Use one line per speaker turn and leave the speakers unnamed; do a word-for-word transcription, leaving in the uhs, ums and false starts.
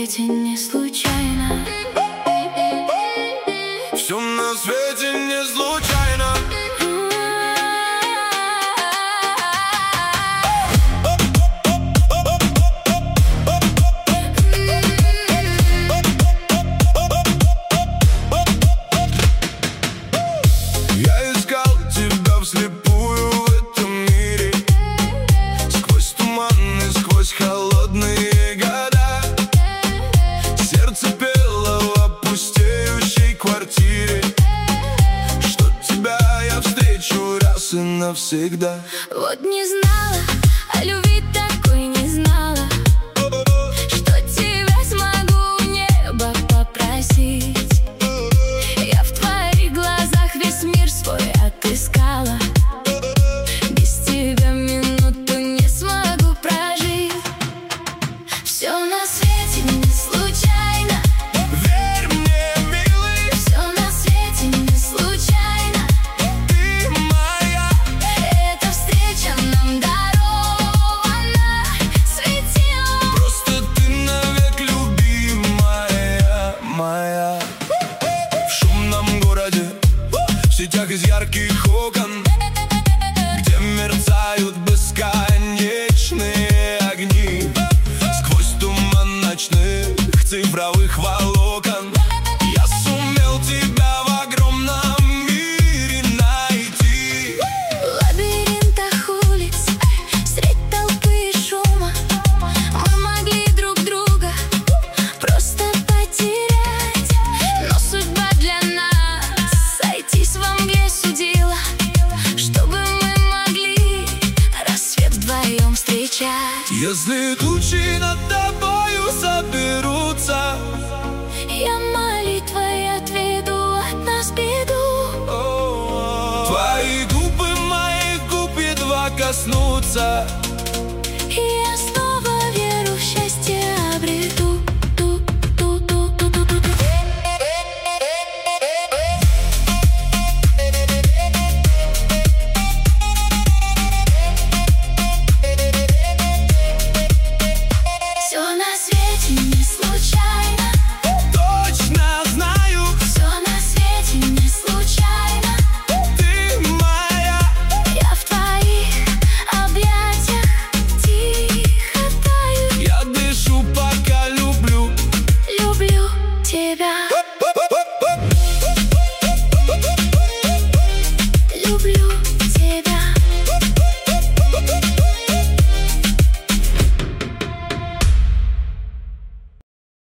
свете не случайно.
Все на свете не случайно. Я искал тебя вслепую в этом мире, сквозь туманы, сквозь холодные года. Сердце пело в опустеющей квартире, что тебя я встречу раз и навсегда.
Вот не знала, о любви такой не знала, что тебя смогу у неба попросить. Я в твоих глазах весь мир свой отыскала. Без тебя минуту не смогу прожить. Все на свете не случайно.
Верь мне, милый,
Все на свете не случайно.
ты моя.
Эта встреча нам дарована, светила.
Просто ты навек любимая моя. В шумном городе, в сетях из ярких окон, где мерцают бесконечные огни, сквозь туман ночных цифровых волокон, я сумел тебя в огромном мире найти.
В лабиринтах улиц, средь толпы и шума, мы могли друг друга просто потерять. Но судьба для нас сойтись во мгле судила, чтобы мы могли рассвет вдвоем встречать.
Если тучи над тобою соберутся,
Я молитвой отведу от нас беду.
твои губы моих губ едва коснутся.